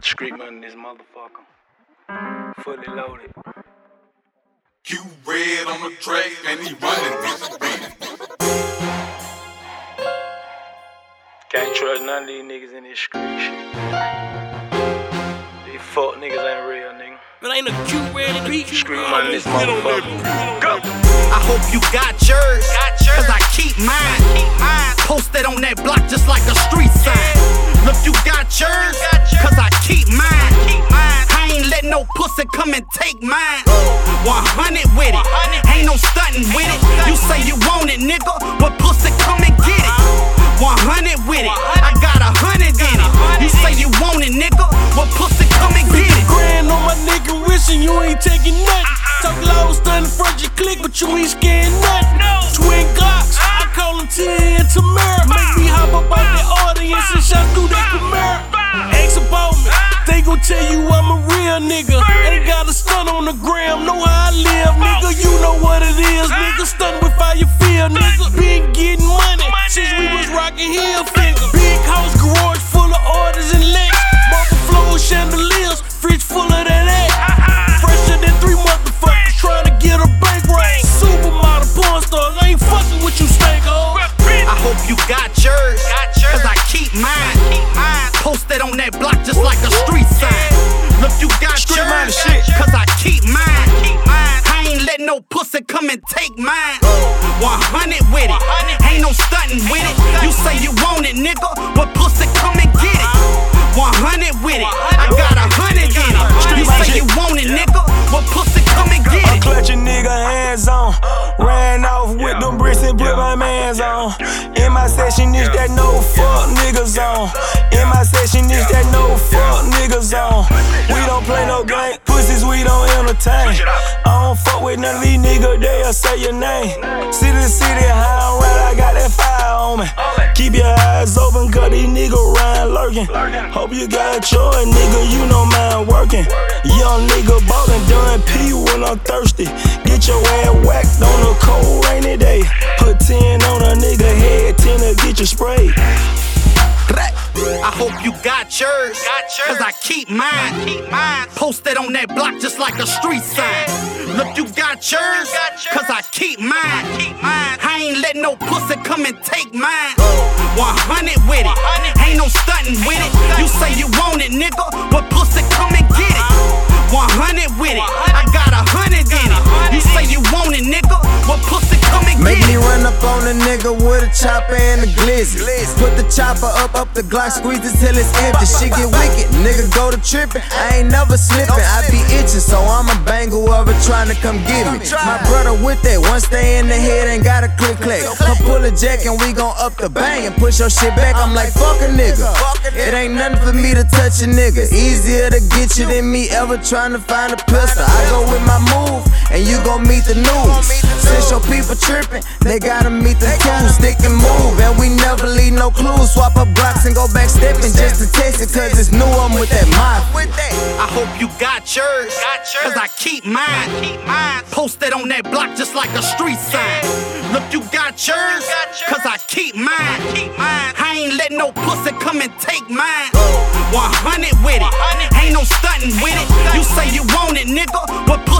Street money, this motherfucker. Fully loaded. Q red on the track and he running this beat. Can't trust none of these niggas in this street shit. These fuck niggas ain't real, nigga. But ain't a Q red in the beat. Street money, this motherfucker. Go! I hope you got yours, cause I keep mine. Posted on that block just like a street sign. Look, you got yours, cause I keep mine. I ain't let no pussy come and take mine. 100 with it, ain't no stunting with it. You say you want it, nigga, but pussy come and get it. 100 with it, I got 100 in it. You say you want it, nigga, but pussy come and get it. Grand on my nigga wrist and you ain't taking nothing. Talk loud, stunning front your click, but you ain't scared nothing. Twin Glocks, I call them T and Tamara. Make me hop up out the audience and shot through that Camaro. Ask about me, they gon' tell you I'm a real nigga. Ain't got a stun on the gram, know how I live, nigga. You know what it is, nigga. Stun with how you feel, nigga. Been getting money since we was rockin' heel figure. Big house, garage full of orders and legs. Marble floor, chandeliers, fridge full of that egg. Fresher than 3 motherfuckers trying to get a bank range. Supermodel porn stars, I ain't fucking with you, stank hoes. I hope you got yours, cause I keep mine. Posted on that block just like a street sign. Look, you got yours, cause I keep mine. I ain't let no pussy come and take mine. 100 with it, ain't no stunting with it. You say you want it, nigga, but pussy come and get it. 100 with it, I got 100 in it. You say you want it, nigga, but pussy come and get it. I clutch a nigga hands on. Ran off with them bricks and put my mans on. In my section is that no fuck niggas on. In my section is that no fuck niggas on. We don't play no game, pussies we don't entertain. I don't fuck with none of these niggas, they'll say your name. City to city, high and right, I got that fire on me. Keep your eyes open, cause these niggas round lurking. Hope you got yours, nigga, you know mine working. Young nigga ballin', done pee when I'm thirsty. Get your ass whacked on a cold rainy day. Put 10 on a nigga head, 10 to get you sprayed. I hope you got yours, cause I keep mine. Posted on that block just like a street sign. Look, you got yours, cause I keep mine. I ain't let no pussy come and take mine. 100 with it, ain't no stunting with it. You say you want it, nigga, but pussy come and get it. 100 with it, I got 100 in it. You say you want it, nigga, but pussy come and get it. Make me run up on a nigga with a chopper and a glizzy. Put the chopper up the Glock, squeeze it till it's empty. Shit get wicked, nigga go to trippin'. I ain't never slippin', I be itchin', so I'ma bang whoever tryna come get me. My brother with that, once they in the head, ain't got a click clack. Come pull a jack and we gon' up the bang and push your shit back. I'm like, fuck a nigga. It ain't nothing for me to touch a nigga. Easier to get you than me ever tryna find a pistol. I go with my move, and you gon' meet the news. Since your people trippin', they gotta meet the tools. Stick and move, and we never leave no clues. Swap up blocks and go back steppin' just to test it, cause it's new, I'm with that mop. I hope you got yours, cause I keep mine. Posted on that block just like a street sign. Look, you got yours, cause I keep mine. I ain't let no pussy come and take mine. 100 with it, ain't no stunting with it. You say you want it, nigga, but pussy